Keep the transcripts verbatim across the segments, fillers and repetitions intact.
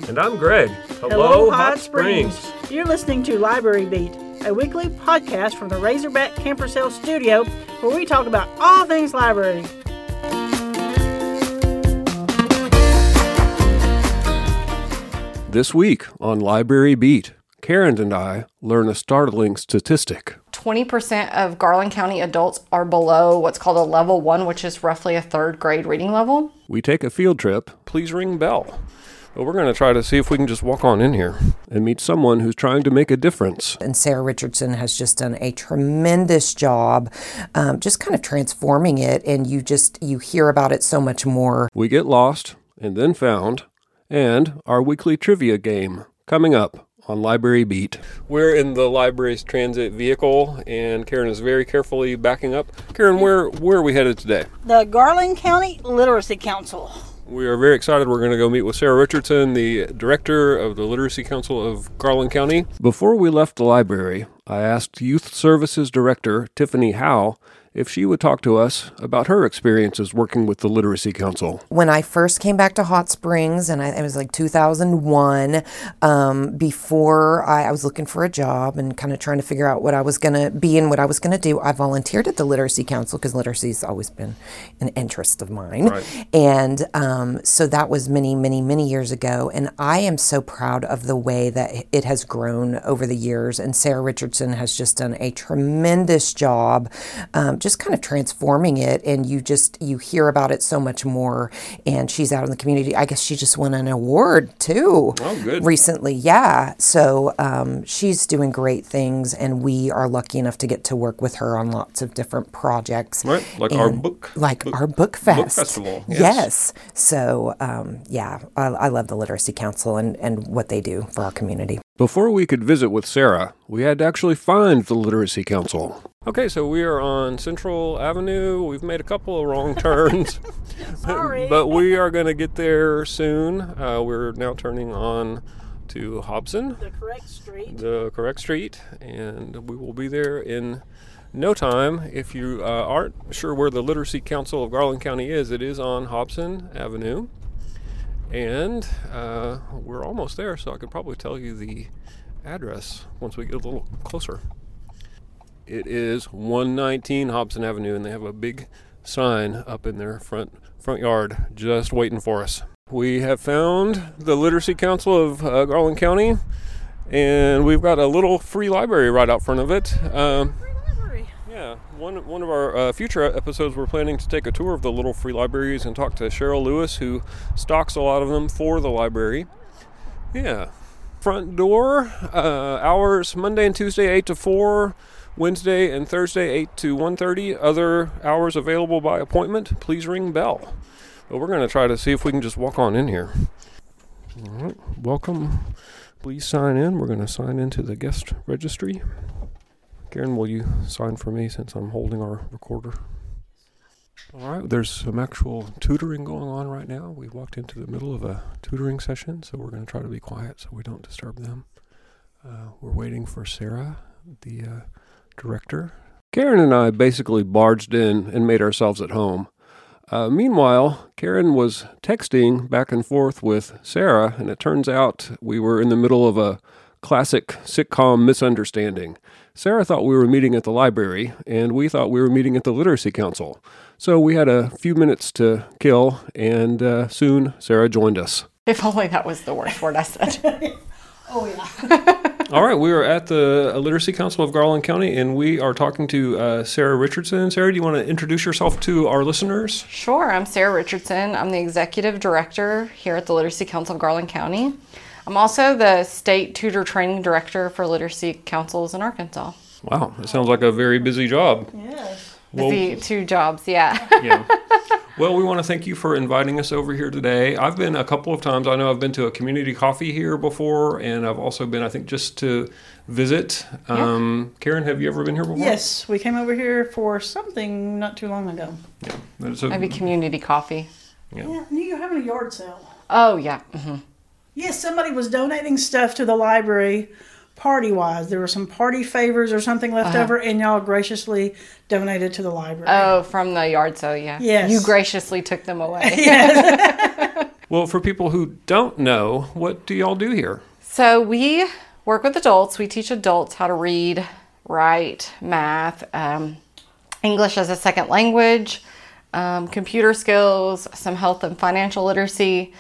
And I'm Greg. Hello, Hello Hot Hot Springs. Springs. You're listening to Library Beat, a weekly podcast from the Razorback Camper Sale Studio where we talk about all things library. This week on Library Beat, Karen and I learn a startling statistic. twenty percent of Garland County adults are below what's called a level one, which is roughly a third grade reading level. We take a field trip. Please ring bell. But we're going to try to see if we can just walk on in here and meet someone who's trying to make a difference. And Sarah Richardson has just done a tremendous job um, just kind of transforming it, and you just, you hear about it so much more. We get lost and then found, and our weekly trivia game coming up on Library Beat. We're in the library's transit vehicle, and Karen is very carefully backing up. Karen, where, where are we headed today? The Garland County Literacy Council. We are very excited. We're going to go meet with Sarah Richardson, the director of the Literacy Council of Garland County. Before we left the library, I asked Youth Services Director Tiffany Howe if she would talk to us about her experiences working with the Literacy Council. When I first came back to Hot Springs, and I, it was like two thousand one, um, before I, I was looking for a job and kind of trying to figure out what I was going to be and what I was going to do, I volunteered at the Literacy Council because literacy has always been an interest of mine. Right. And um, so that was many, many, many years ago. And I am so proud of the way that it has grown over the years. And Sarah Richardson has just done a tremendous job um, just kind of transforming it, and you just, you hear about it so much more, and she's out in the community. I guess she just won an award too. Oh, good. Recently, yeah. So um, she's doing great things, and we are lucky enough to get to work with her on lots of different projects. Right, like and our book. Like book, our book fest. Book festival, yes. Yes. So, um, yeah, I, I love the Literacy Council and, and what they do for our community. Before we could visit with Sarah, we had to actually find the Literacy Council. Okay, so we are on Central Avenue. We've made a couple of wrong turns. Sorry. But we are going to get there soon. Uh, we're now turning on to Hobson, The correct street. the correct street, and we will be there in no time. If you uh, aren't sure where the Literacy Council of Garland County is, it is on Hobson Avenue. And uh, we're almost there, so I could probably tell you the address once we get a little closer. It is one nineteen Hobson Avenue, and they have a big sign up in their front front yard just waiting for us. We have found the Literacy Council of uh, Garland County, and we've got a little free library right out front of it. Um, Yeah, one one of our uh, future episodes, we're planning to take a tour of the little free libraries and talk to Cheryl Lewis, who stocks a lot of them for the library. Yeah. Front door, uh, hours Monday and Tuesday, eight to four, Wednesday and Thursday, eight to one thirty. Other hours available by appointment. Please ring bell. But we're going to try to see if we can just walk on in here. All right, welcome. Please sign in. We're going to sign into the guest registry. Karen, will you sign for me since I'm holding our recorder? All right, there's some actual tutoring going on right now. We walked into the middle of a tutoring session, so we're going to try to be quiet so we don't disturb them. Uh, we're waiting for Sarah, the uh, director. Karen and I basically barged in and made ourselves at home. Uh, meanwhile, Karen was texting back and forth with Sarah, and it turns out we were in the middle of a classic sitcom misunderstanding. Sarah thought we were meeting at the library, and we thought we were meeting at the Literacy Council. So we had a few minutes to kill, and uh, soon Sarah joined us. If only that was the worst word I said. Oh, yeah. All right, we are at the Literacy Council of Garland County, and we are talking to uh, Sarah Richardson. Sarah, do you want to introduce yourself to our listeners? Sure, I'm Sarah Richardson. I'm the executive director here at the Literacy Council of Garland County. I'm also the state tutor training director for literacy councils in Arkansas. Wow, that sounds like a very busy job. Yes. Busy Well, two jobs, yeah. yeah. Well, we want to thank you for inviting us over here today. I've been a couple of times. I know I've been to a community coffee here before, and I've also been, I think, just to visit. Um, Karen, have you ever been here before? Yes, we came over here for something not too long ago. Yeah. That's a- Maybe community coffee. yeah. Yeah, and you're having a yard sale. Oh, yeah. Mm-hmm. Yes, somebody was donating stuff to the library party-wise. There were some party favors or something left Uh-huh. over, and y'all graciously donated to the library. Oh, from the yard sale, yeah. Yes. You graciously took them away. Yes. Well, for people who don't know, what do y'all do here? So we work with adults. We teach adults how to read, write, math, um, English as a second language, um, computer skills, some health and financial literacy.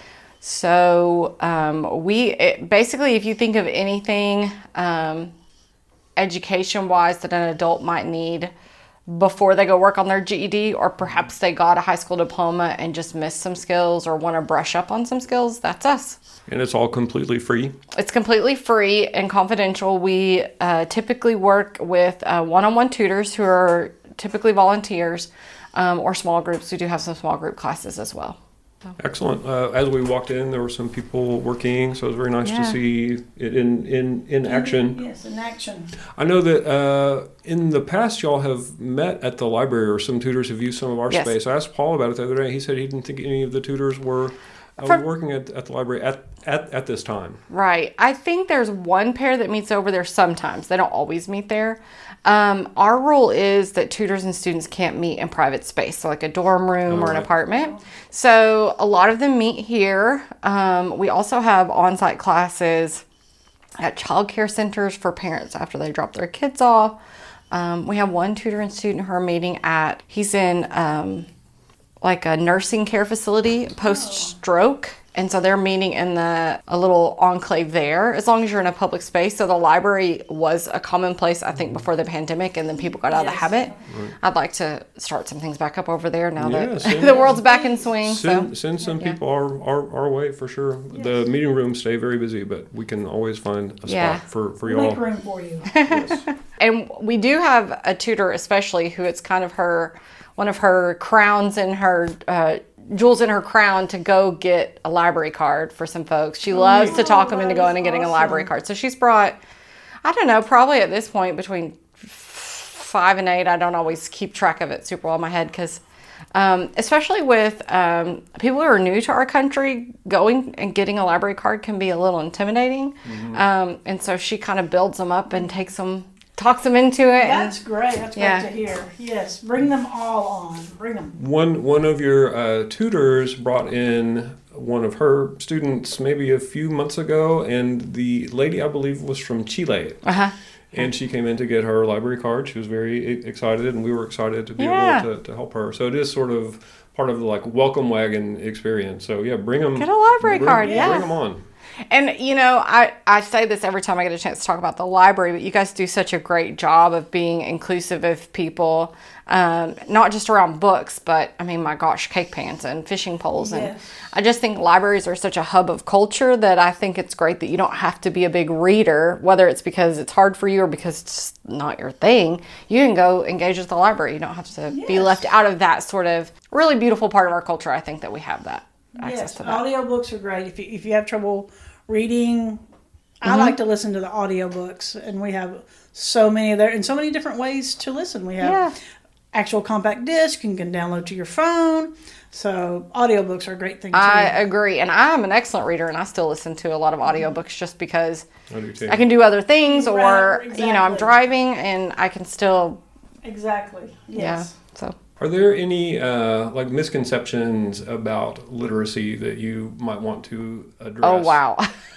So um, we it, basically, if you think of anything um, education-wise that an adult might need before they go work on their G E D, or perhaps they got a high school diploma and just missed some skills or want to brush up on some skills, that's us. And it's all completely free? It's completely free and confidential. We uh, typically work with uh, one-on-one tutors who are typically volunteers um, or small groups. We do have some small group classes as well. So. Excellent. Uh, as we walked in, there were some people working, so it was very nice Yeah. to see it in, in, in action. Yes, in action. I know that uh, in the past, y'all have met at the library, or some tutors have used some of our Yes. space. I asked Paul about it the other day. He said he didn't think any of the tutors were uh, From- working at, at the library at, at, at this time. Right. I think there's one pair that meets over there sometimes. They don't always meet there. Um, our rule is that tutors and students can't meet in private space, so like a dorm room Oh, or an right. apartment. So a lot of them meet here. Um, we also have on-site classes at child care centers for parents after they drop their kids off. Um, we have one tutor and student who are meeting at, he's in um, like a nursing care facility post-stroke. And so they're meeting in the a little enclave there, as long as you're in a public space. So the library was a common place, I think, before the pandemic, and then people got out of the Yes. habit. I'd like to start some things back up over there now Yeah, that send- the world's back in swing. Send, So send some Yeah. people our, our, our way for sure. The meeting rooms stay very busy, but we can always find a Yeah. spot for, for We'll y'all. make room for you. Yes. And we do have a tutor, especially who it's kind of her, one of her crowns in her, uh, jewels in her crown to go get a library card for some folks. She loves to talk them into going and getting a library card. So she's brought, I don't know, probably at this point between five and eight. I don't always keep track of it super well in my head because, um, especially with um, people who are new to our country, going and getting a library card can be a little intimidating. Um, and so she kind of builds them up and takes them, talks them into it. That's And great. That's great Yeah. to hear. Yes, bring them all on. Bring them. One one of your uh, tutors brought in one of her students maybe a few months ago, and the lady, I believe, was from Chile. uh-huh. And she came in to get her library card. She was very e- excited, and we were excited to be Yeah. able to, to help her. So it is sort of part of the like welcome wagon experience. So yeah, bring them. Get a library card, yeah. Bring them on. And, you know, I, I say this every time I get a chance to talk about the library, but you guys do such a great job of being inclusive of people, um, not just around books, but, I mean, my gosh, cake pans and fishing poles. And Yes. I just think libraries are such a hub of culture that I think it's great that you don't have to be a big reader, whether it's because it's hard for you or because it's just not your thing. You can go engage with the library. You don't have to be Yes. left out of that sort of really beautiful part of our culture. I think that we have that access Yes, to that. audiobooks are great. If you, if you have trouble reading, I Mm-hmm. like to listen to the audiobooks, and we have so many there and so many different ways to listen. We have Yeah. actual compact disc you can download to your phone. So audiobooks are a great thing too. I agree. And I'm an excellent reader, and I still listen to a lot of audiobooks just because I do too. I can do other things, or, Right, you know, I'm exactly. driving and I can still, exactly. Yes. yeah. So, Are there any uh, like misconceptions about literacy that you might want to address? oh, wow.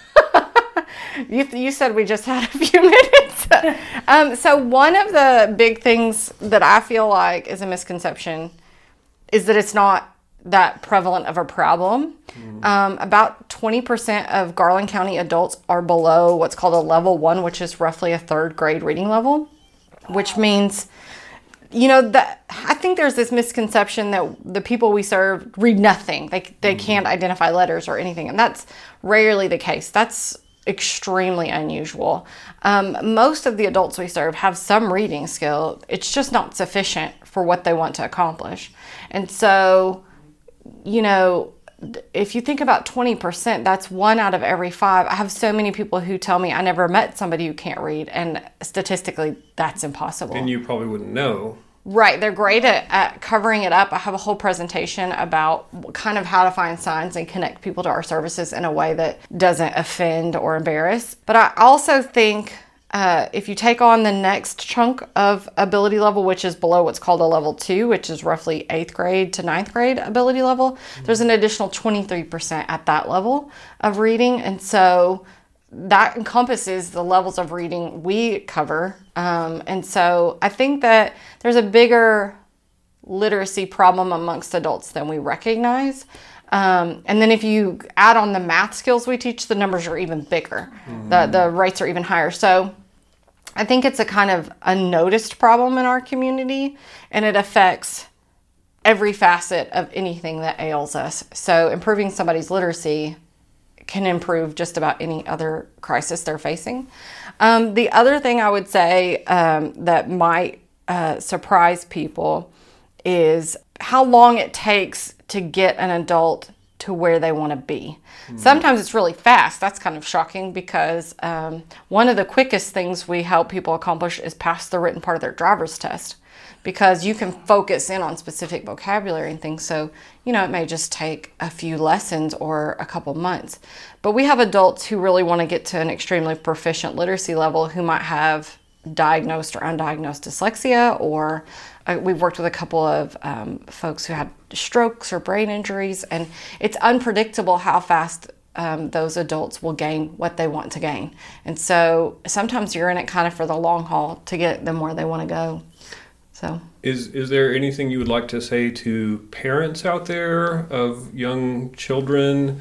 you, you said we just had a few minutes. um, so, one of the big things that I feel like is a misconception is that it's not that prevalent of a problem. Um, about twenty percent of Garland County adults are below what's called a level one, which is roughly a third grade reading level, which means, you know, that I think there's this misconception that the people we serve read nothing. They, they can't identify letters or anything. And that's rarely the case. That's extremely unusual. Um, most of the adults we serve have some reading skill. It's just not sufficient for what they want to accomplish. And so, you know, if you think about twenty percent, that's one out of every five. I have so many people who tell me I never met somebody who can't read, and statistically, that's impossible. And you probably wouldn't know. Right. They're great at, at covering it up. I have a whole presentation about kind of how to find signs and connect people to our services in a way that doesn't offend or embarrass. But I also think uh, if you take on the next chunk of ability level, which is below what's called a level two, which is roughly eighth grade to ninth grade ability level, mm-hmm. there's an additional twenty-three percent at that level of reading. And so that encompasses the levels of reading we cover. Um, and so I think that there's a bigger literacy problem amongst adults than we recognize. Um, and then if you add on the math skills we teach, the numbers are even bigger. Mm-hmm. The, the rates are even higher. So I think it's a kind of unnoticed problem in our community, and it affects every facet of anything that ails us. So improving somebody's literacy can improve just about any other crisis they're facing. Um, the other thing I would say um, that might uh, surprise people is how long it takes to get an adult to where they want to be. Mm-hmm. Sometimes it's really fast. That's kind of shocking because um, one of the quickest things we help people accomplish is pass the written part of their driver's test, because you can focus in on specific vocabulary and things. So, you know, it may just take a few lessons or a couple months. But we have adults who really want to get to an extremely proficient literacy level who might have diagnosed or undiagnosed dyslexia, or uh, we've worked with a couple of um, folks who had strokes or brain injuries, and it's unpredictable how fast um, those adults will gain what they want to gain. And so sometimes you're in it kind of for the long haul to get them where they want to go. So is is there anything you would like to say to parents out there of young children,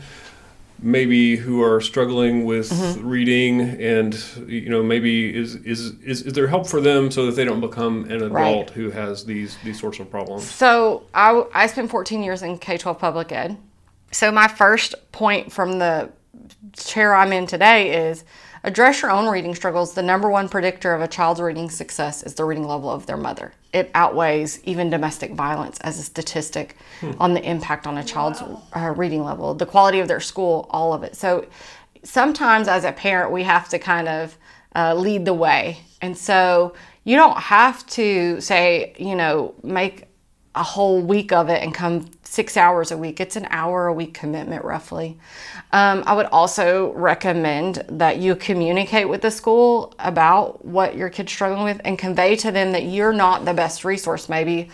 maybe who are struggling with mm-hmm. reading, and you know, maybe is, is is is there help for them so that they don't become an adult right. who has these these sorts of problems? So I I spent fourteen years in K twelve public ed. So my first point from the chair I'm in today is address your own reading struggles. The number one predictor of a child's reading success is the reading level of their mother. It outweighs even domestic violence as a statistic hmm. on the impact on a child's uh, reading level, the quality of their school, all of it. So sometimes as a parent, we have to kind of uh, lead the way. And so you don't have to say, you know, make a whole week of it and come six hours a week. It's an hour a week commitment roughly. Um, I would also recommend that you communicate with the school about what your kid's struggling with and convey to them that you're not the best resource maybe,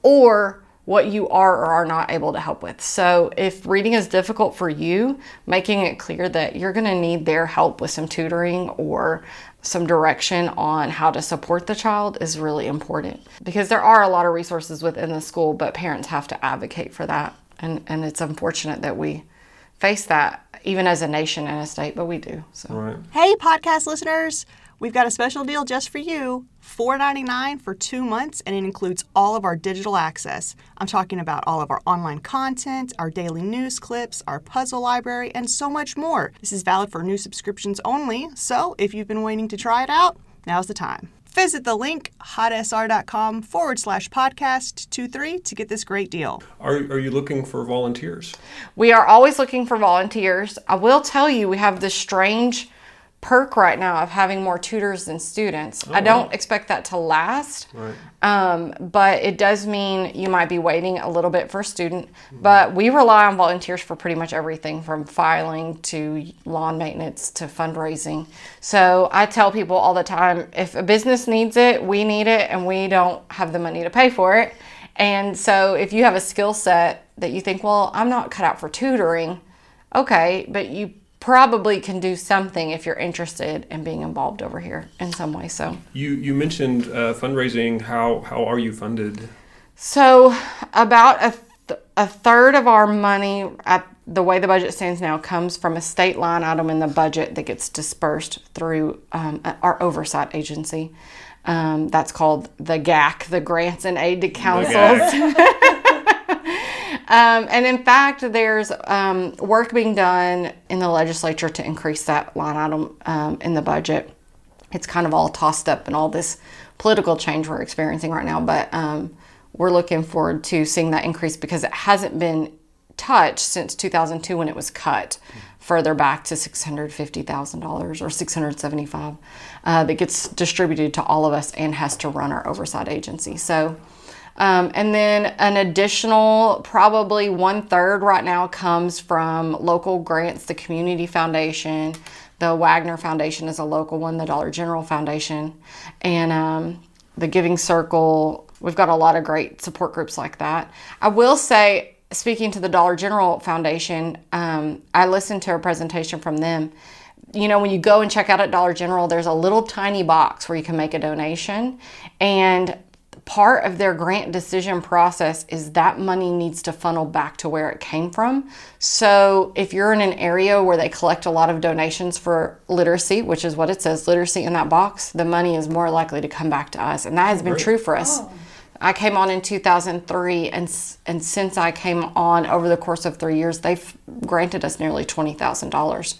or what you are or are not able to help with. So if reading is difficult for you, making it clear that you're going to need their help with some tutoring or some direction on how to support the child is really important, because there are a lot of resources within the school, but parents have to advocate for that. And, and it's unfortunate that we face that even as a nation and a state, but we do. So. Right. Hey, podcast listeners, we've got a special deal just for you. four ninety-nine for two months, and it includes all of our digital access. I'm talking about all of our online content, our daily news clips, our puzzle library, and so much more. This is valid for new subscriptions only, so if you've been waiting to try it out, now's the time. Visit the link, hotsr.com forward slash podcast two three to get this great deal. Are, are you looking for volunteers? We are always looking for volunteers. I will tell you, we have this strange perk right now of having more tutors than students. Oh, I don't wow. expect that to last, right. um, but it does mean you might be waiting a little bit for a student. Mm-hmm. But we rely on volunteers for pretty much everything from filing to lawn maintenance to fundraising. So I tell people all the time, if a business needs it, we need it, and we don't have the money to pay for it. And so if you have a skill set that you think, well, I'm not cut out for tutoring, okay, but you probably can do something if you're interested in being involved over here in some way. So you you mentioned uh, fundraising. How how are you funded? So about a th- a third of our money at the way the budget stands now comes from a state line item in the budget that gets dispersed through um, our oversight agency. Um, that's called the G A C, the Grants and Aid to Councils. Um, and in fact, there's um, work being done in the legislature to increase that line item um, in the budget. It's kind of all tossed up in all this political change we're experiencing right now, but um, we're looking forward to seeing that increase because it hasn't been touched since two thousand two when it was cut further back to six hundred fifty thousand dollars or six hundred seventy-five thousand dollars uh, that gets distributed to all of us and has to run our oversight agency. So. Um, and then an additional, probably one third right now comes from local grants, the Community Foundation, The Wagner Foundation is a local one, the Dollar General Foundation, and um, the Giving Circle. We've got a lot of great support groups like that. I will say, speaking to the Dollar General Foundation, um, I listened to a presentation from them. You know, when you go and check out at Dollar General, there's a little tiny box where you can make a donation, and part of their grant decision process is that money needs to funnel back to where it came from. So if you're in an area where they collect a lot of donations for literacy, which is what it says, literacy in that box, the money is more likely to come back to us. And that has been true for us. Oh. I came on in two thousand three, and and since I came on over the course of three years, they've granted us nearly twenty thousand dollars.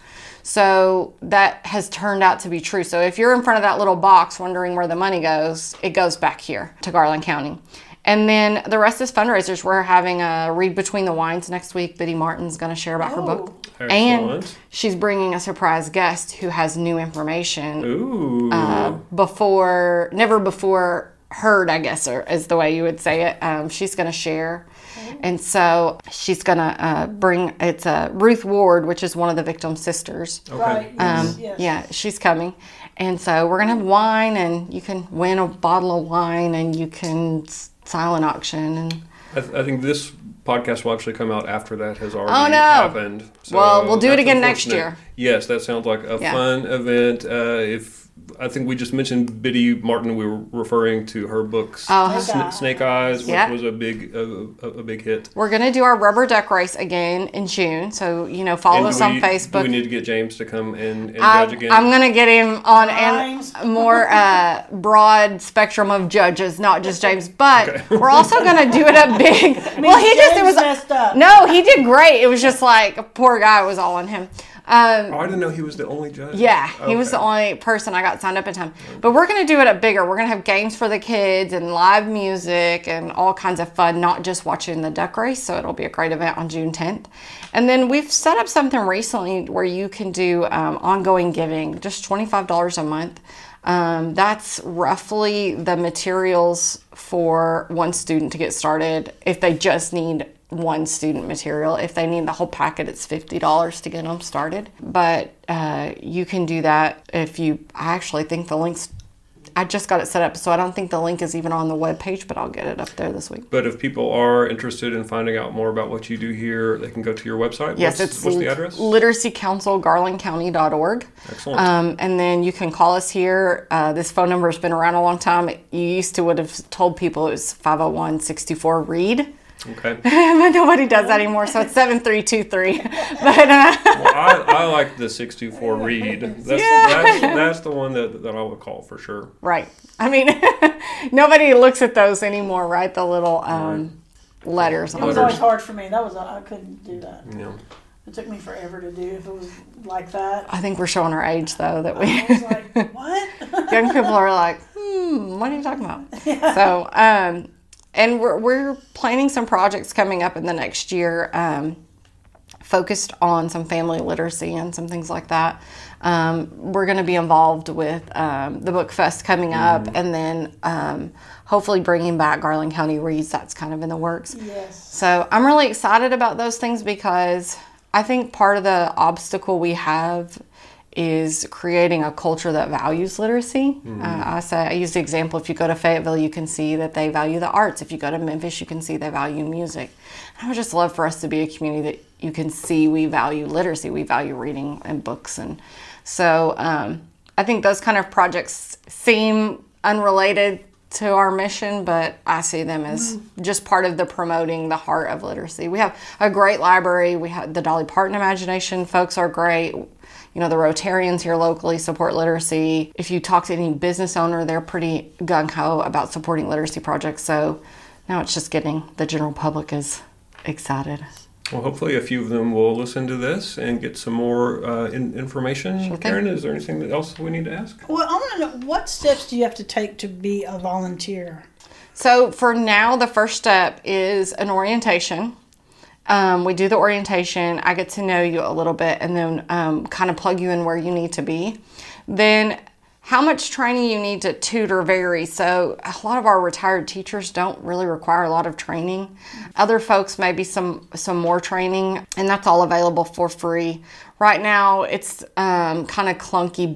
So that has turned out to be true. So if you're in front of that little box wondering where the money goes, it goes back here to Garland County. And then the rest is fundraisers. We're having a Read Between the Wines next week. Biddy Martin's going to share about oh, her book. Excellent. And she's bringing a surprise guest who has new information. Ooh. Uh, before, never before heard, I guess, or is the way you would say it. Um, she's going to share. And so she's going to uh, bring, it's uh, Ruth Ward, which is one of the victim's sisters. Okay. Right, Um, yes, yes. Yeah, she's coming. And so we're going to have wine, and you can win a bottle of wine, and you can silent auction. And I, th- I think this podcast will actually come out after that has already Oh, no. happened. So Well, we'll do it that's again next unfortunate. year. Yes, that sounds like a Yeah. fun event. Uh, if I think we just mentioned Biddy Martin, we were referring to her books, Oh. Sna- Snake Eyes, which Yeah. was a big a, a, a big hit. we're going to do our rubber duck race again in June. So, you know, follow And us do on we, Facebook. Do we need to get James to come and, and I, judge again? I'm going to get him on James. a more uh, broad spectrum of judges, not just James. But Okay. we're also going to do it up big. well, he just, it James was, messed up. no, he did great. It was just like, a poor guy, was all on him. Um, Oh, I didn't know he was the only judge. Yeah, he was Okay. the only person I got signed up in time. But we're going to do it up bigger. We're going to have games for the kids and live music and all kinds of fun, not just watching the duck race. So it'll be a great event on June tenth. And then we've set up something recently where you can do um, ongoing giving, just twenty-five dollars a month. Um, that's roughly the materials for one student to get started if they just need one student material. If they need the whole packet, it's fifty dollars to get them started. But uh, you can do that if you, I actually think the link's, I just got it set up, so I don't think the link is even on the webpage, but I'll get it up there this week. But if people are interested in finding out more about what you do here, they can go to your website. Yes, what's, it's what's the address? literacy council garland county dot org. Excellent. Um, and then you can call us here. Uh, this phone number has been around a long time. You used to would have told people it was five oh one, six two four, read. Okay. But nobody does that anymore, so it's seven three two three. But uh, Well, I, I like the six two four read. That's, that's, that's the one that, that I would call for sure. right. I mean, nobody looks at those anymore, right? The little um, letters. It on was them. always hard for me. That was I couldn't do that. Yeah. It took me forever to do if it was like that. I think we're showing our age, though, that I we was like, what? young people are like, hmm, what are you talking about? So, um, and we're we're planning some projects coming up in the next year, um, focused on some family literacy and some things like that. Um, we're going to be involved with um, the Book Fest coming up, Mm-hmm. and then um, hopefully bringing back Garland County Reads. That's kind of in the works. Yes. So I'm really excited about those things because I think part of the obstacle we have is creating a culture that values literacy. Mm-hmm. Uh, I say I use the example: if you go to Fayetteville, you can see that they value the arts. If you go to Memphis, you can see they value music. I would just love for us to be a community that you can see we value literacy, we value reading and books, and so um, I think those kind of projects seem unrelated to our mission, but I see them as just part of the promoting the heart of literacy. We have a great library. We have the Dolly Parton Imagination folks are great. You know, the Rotarians here locally support literacy. If you talk to any business owner, they're pretty gung-ho about supporting literacy projects. So now it's just getting the general public is excited. Well, hopefully a few of them will listen to this and get some more uh, in, information. Sure thing. Karen, is there anything else we need to ask? Well, I want to know, what steps do you have to take to be a volunteer? So for now, the first step is an orientation. Um, we do the orientation. I get to know you a little bit and then um, kind of plug you in where you need to be. Then how much training you need to tutor varies. So a lot of our retired teachers don't really require a lot of training. Other folks maybe some some more training, and that's all available for free. Right now it's um, kind of clunky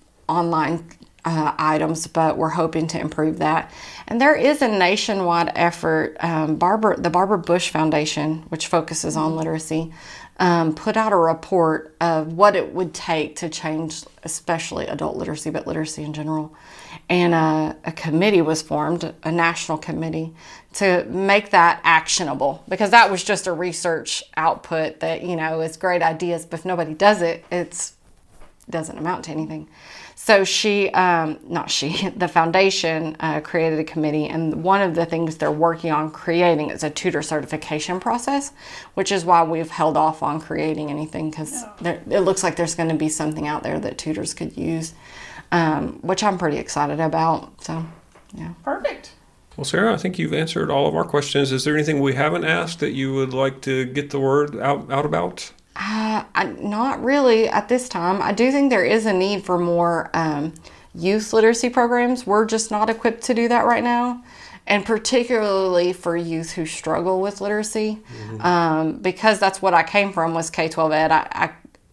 online uh, items, but we're hoping to improve that. And there is a nationwide effort. Um, Barbara, the Barbara Bush Foundation, which focuses on literacy, Um, put out a report of what it would take to change, especially adult literacy, but literacy in general. And uh, a committee was formed, a national committee, to make that actionable, because that was just a research output that, you know, is great ideas, but if nobody does it, it's doesn't amount to anything. So she, um, not she, the foundation uh, created a committee, and one of the things they're working on creating is a tutor certification process, which is why we've held off on creating anything, because it looks like there's going to be something out there that tutors could use, um, which I'm pretty excited about. So, yeah. Perfect. Well, Sarah, I think you've answered all of our questions. Is there anything we haven't asked that you would like to get the word out, out about? Uh, I, not really at this time. I do think there is a need for more um, youth literacy programs. We're just not equipped to do that right now, and particularly for youth who struggle with literacy, mm-hmm. um, because that's what I came from, was K twelve ed. I, I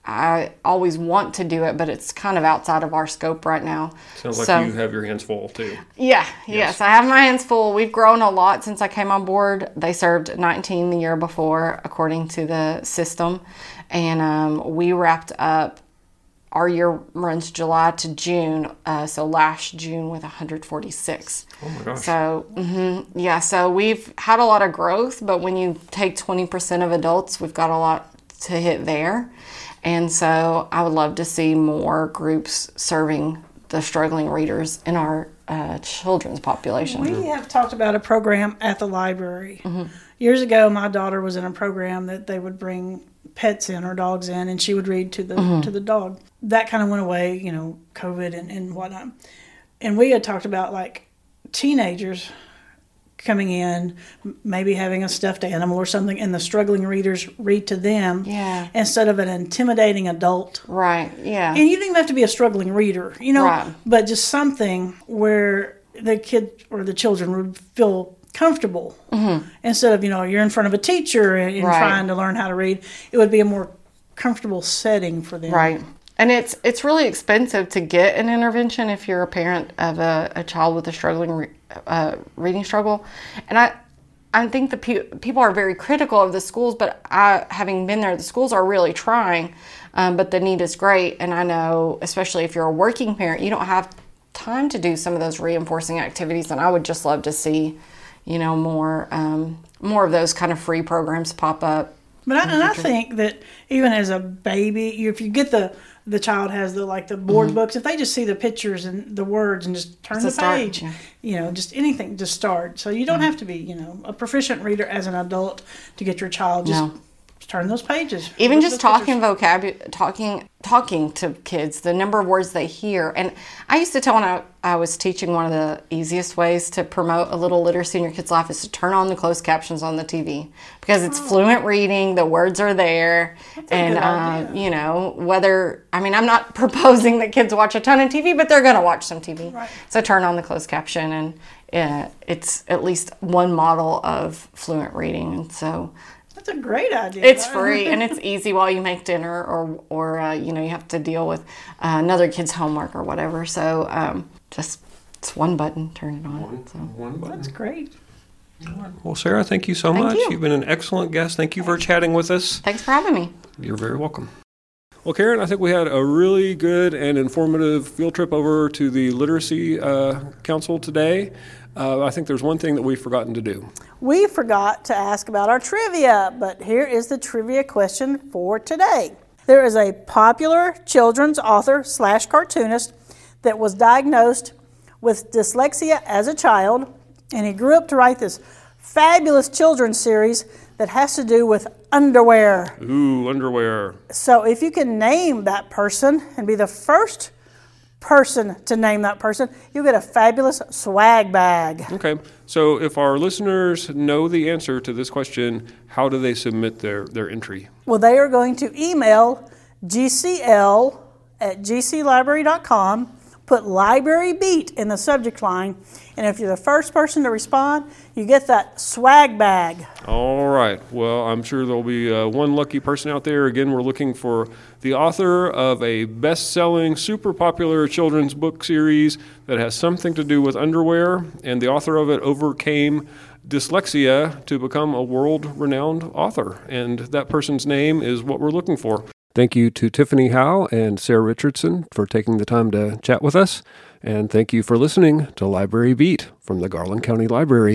I always want to do it, but it's kind of outside of our scope right now. Sounds like so, you have your hands full too. Yeah, yes. yes, I have my hands full. We've grown a lot since I came on board. They served nineteen the year before, according to the system. And um, we wrapped up, our year runs July to June, uh, so last June with one hundred forty-six. Oh my gosh. So, mm-hmm, yeah, so we've had a lot of growth, but when you take twenty percent of adults, we've got a lot to hit there. And so I would love to see more groups serving the struggling readers in our uh, children's population. We have talked about a program at the library. Mm-hmm. Years ago, my daughter was in a program that they would bring pets in or dogs in, and she would read to the mm-hmm. to the dog. That kind of went away, you know, COVID and, and whatnot. And we had talked about, like, teenagers coming in, maybe having a stuffed animal or something, and the struggling readers read to them yeah. instead of an intimidating adult. Right, yeah. And you don't even have to be a struggling reader, you know, right. but just something where the kid or the children would feel comfortable mm-hmm. instead of, you know, you're in front of a teacher and, and right. trying to learn how to read. It would be a more comfortable setting for them. Right. And it's it's really expensive to get an intervention if you're a parent of a, a child with a struggling re, uh, reading struggle. And I I think the pe- people are very critical of the schools, but I, having been there, the schools are really trying, um, but the need is great. And I know, especially if you're a working parent, you don't have time to do some of those reinforcing activities, and I would just love to see, you know, more um, more of those kind of free programs pop up. But I, and I think that even as a baby, if you get the the child has the like the board mm-hmm. books, if they just see the pictures and the words and just turn it's the page, yeah. you know, just anything to start. So you don't mm-hmm. have to be, you know, a proficient reader as an adult to get your child. Just no. turn those pages. Even just talking vocabulary, talking talking to kids, the number of words they hear. And I used to tell when I, I was teaching, one of the easiest ways to promote a little literacy in your kid's life is to turn on the closed captions on the T V, because it's oh. fluent reading, the words are there. That's and, a good uh, idea. you know, whether, I mean, I'm not proposing that kids watch a ton of T V, but they're going to watch some T V. Right. So turn on the closed caption, and uh, it's at least one model of fluent reading. And so that's a great idea. it's free and it's easy while you make dinner, or or uh, you know, you have to deal with uh, another kid's homework or whatever. So um, just it's one button, turn it on. One, so. one button. That's great. Well, Sarah, thank you so Thank much. you. You've been an excellent guest. Thank you for chatting with us. Thanks for having me. You're very welcome. Well, Karen, I think we had a really good and informative field trip over to the Literacy uh, Council today. Uh, I think there's one thing that we've forgotten to do. We forgot to ask about our trivia, but here is the trivia question for today. There is a popular children's author slash cartoonist that was diagnosed with dyslexia as a child, and he grew up to write this fabulous children's series that has to do with underwear. Ooh, underwear. So if you can name that person and be the first person to name that person, you get a fabulous swag bag. Okay, so if our listeners know the answer to this question, how do they submit their, their entry? Well, they are going to email G C L at G C library dot com, put Library Beat in the subject line, and if you're the first person to respond, you get that swag bag. All right. Well, I'm sure there'll be uh, one lucky person out there. Again, we're looking for the author of a best-selling, super popular children's book series that has something to do with underwear, and the author of it overcame dyslexia to become a world-renowned author. And that person's name is what we're looking for. Thank you to Tiffany Howe and Sarah Richardson for taking the time to chat with us. And thank you for listening to Library Beat from the Garland County Library.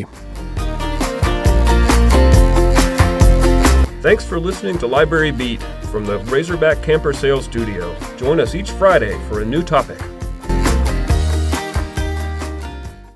Thanks for listening to Library Beat from the Razorback Camper Sales Studio. Join us each Friday for a new topic.